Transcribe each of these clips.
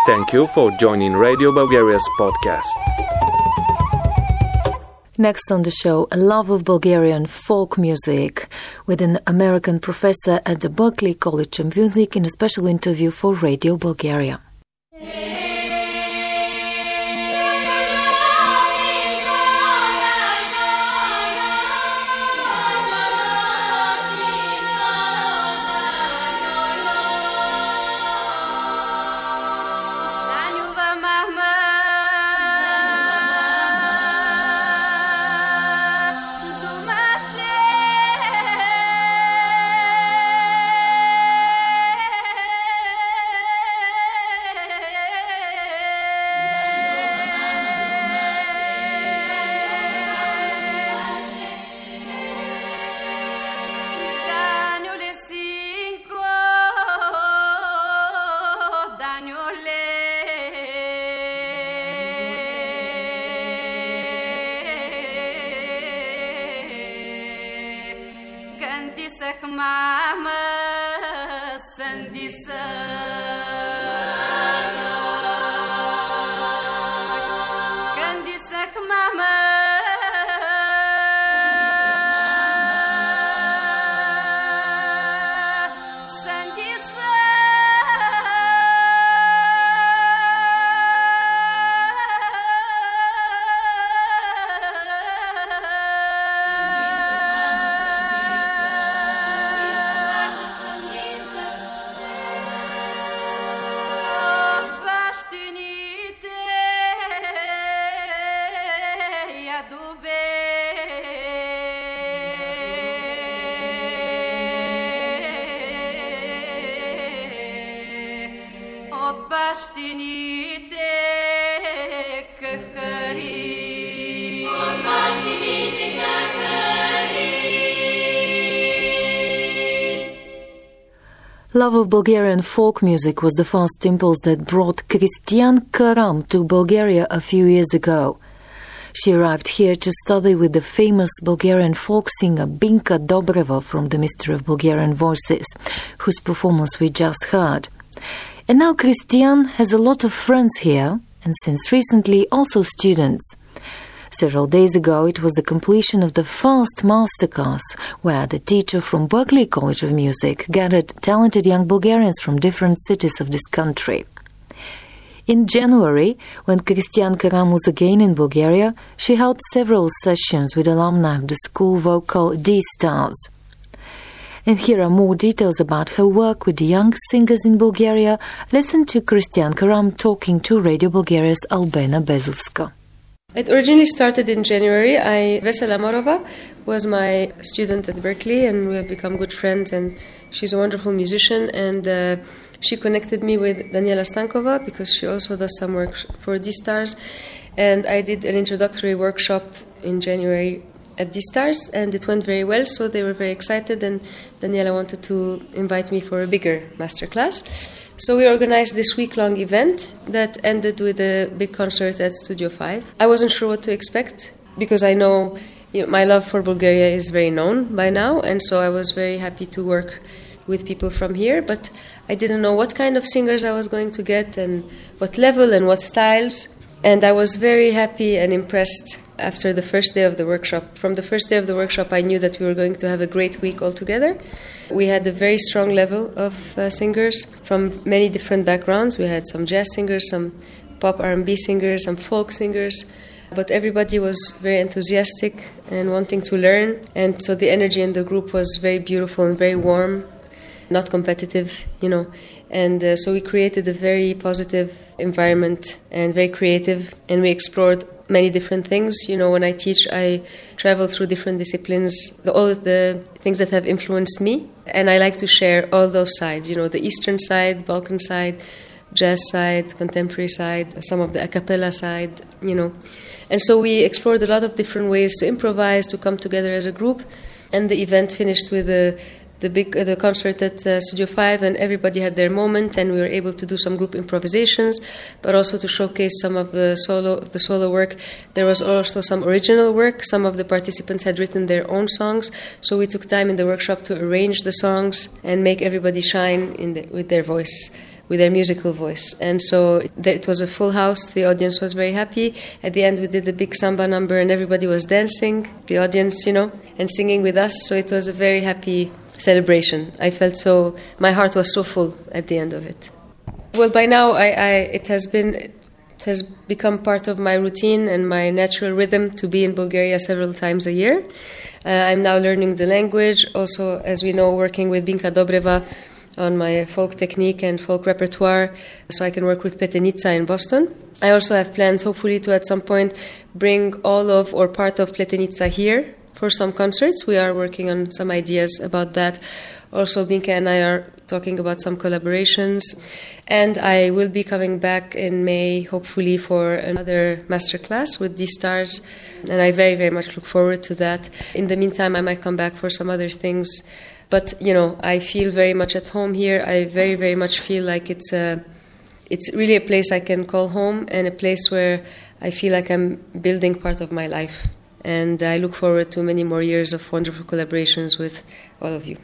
Thank you for joining Radio Bulgaria's podcast. Next on the show, a love of Bulgarian folk music with an American professor at the Berklee College of Music in a special interview for Radio Bulgaria. Love of Bulgarian folk music was the first impulse that brought Cristian Karam to Bulgaria a few years ago. She arrived here to study with the famous Bulgarian folk singer Binka Dobreva from the Mystery of Bulgarian Voices, whose performance we just heard. And now Cristian has a lot of friends here, and since recently also students. Several days ago, it was the completion of the first masterclass, where the teacher from Berklee College of Music gathered talented young Bulgarians from different cities of this country. In January, when Cristian Karam was again in Bulgaria, she held several sessions with alumni of the school vocal D-Stars. And here are more details about her work with the young singers in Bulgaria. Listen to Cristian Karam talking to Radio Bulgaria's Albena Bezovska. It originally started in January. Vesela Morova was my student at Berklee, and we have become good friends, and she's a wonderful musician, and she connected me with Daniela Stankova because she also does some work for D-Stars, and I did an introductory workshop in January at D-Stars, and it went very well, so they were very excited, and Daniela wanted to invite me for a bigger masterclass. So we organized this week-long event that ended with a big concert at Studio 5. I wasn't sure what to expect because I know, my love for Bulgaria is very known by now, and so I was very happy to work with people from here, but I didn't know what kind of singers I was going to get and what level and what styles. And I was very happy and impressed after the first day of the workshop. From the first day of the workshop, I knew that we were going to have a great week altogether. We had a very strong level of singers from many different backgrounds. We had some jazz singers, some pop R&B singers, some folk singers. But everybody was very enthusiastic and wanting to learn. And so the energy in the group was very beautiful and very warm, not competitive, And so we created a very positive environment and very creative. And we explored many different things. When I teach, I travel through different disciplines, all of the things that have influenced me. And I like to share all those sides, the Eastern side, Balkan side, jazz side, contemporary side, some of the a cappella side, And so we explored a lot of different ways to improvise, to come together as a group. And the event finished with the concert at Studio 5, and everybody had their moment, and we were able to do some group improvisations, but also to showcase some of the solo work. There was also some original work. Some of the participants had written their own songs, so we took time in the workshop to arrange the songs and make everybody shine with their voice, with their musical voice. And so it was a full house. The audience was very happy. At the end, we did a big samba number, and everybody was dancing, the audience, and singing with us. So it was a very happy celebration. I felt my heart was so full at the end of it. Well, by now, it has become part of my routine and my natural rhythm to be in Bulgaria several times a year. I'm now learning the language, also, as we know, working with Binka Dobreva on my folk technique and folk repertoire, so I can work with Pletenica in Boston. I also have plans, hopefully, to at some point bring all of or part of Pletenica here for some concerts. We are working on some ideas about that. Also, Binka and I are talking about some collaborations. And I will be coming back in May, hopefully, for another masterclass with D-Stars. And I very, very much look forward to that. In the meantime, I might come back for some other things. But, I feel very much at home here. I very, very much feel like it's really a place I can call home and a place where I feel like I'm building part of my life. And I look forward to many more years of wonderful collaborations with all of you.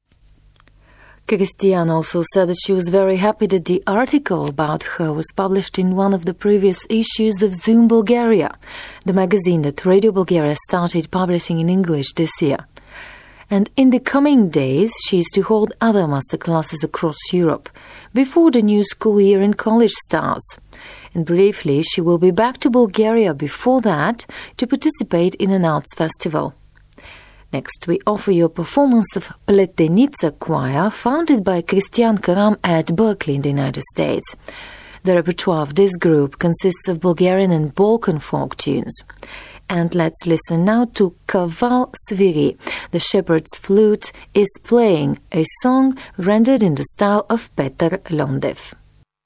Christian also said that she was very happy that the article about her was published in one of the previous issues of Zoom Bulgaria, the magazine that Radio Bulgaria started publishing in English this year. And in the coming days, she is to hold other masterclasses across Europe before the new school year in college starts. And briefly, she will be back to Bulgaria before that to participate in an arts festival. Next, we offer you a performance of Pletenica Choir, founded by Christian Karam at Berklee in the United States. The repertoire of this group consists of Bulgarian and Balkan folk tunes. And let's listen now to Kaval Sviri. The shepherd's flute is playing a song rendered in the style of Petar Londev.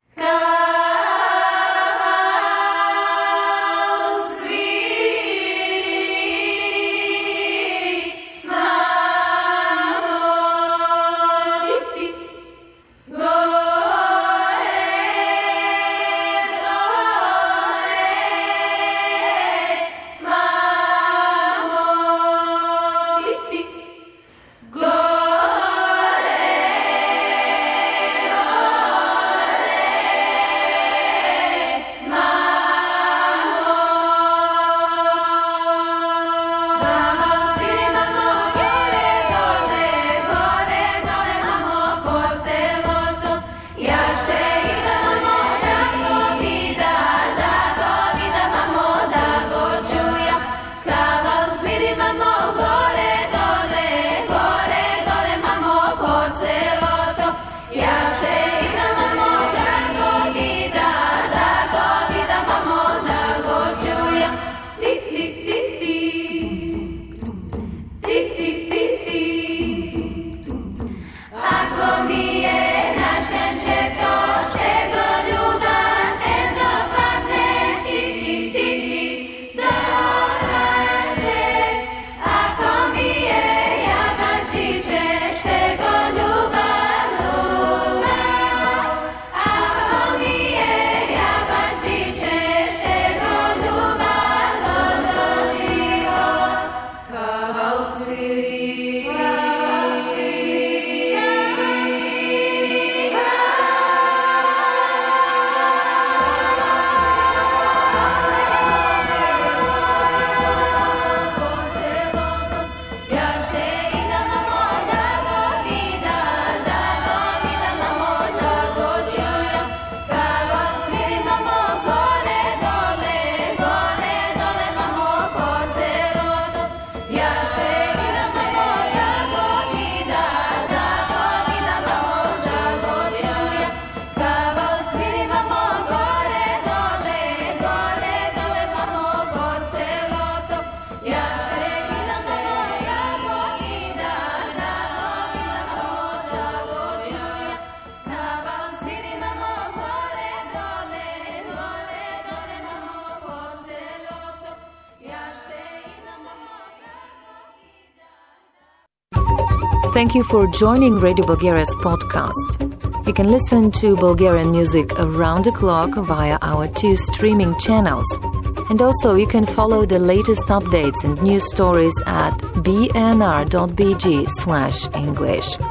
Thank you for joining Radio Bulgaria's podcast. You can listen to Bulgarian music around the clock via our 2 streaming channels. And also you can follow the latest updates and news stories at bnr.bg/English.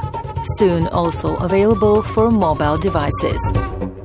soon also available for mobile devices.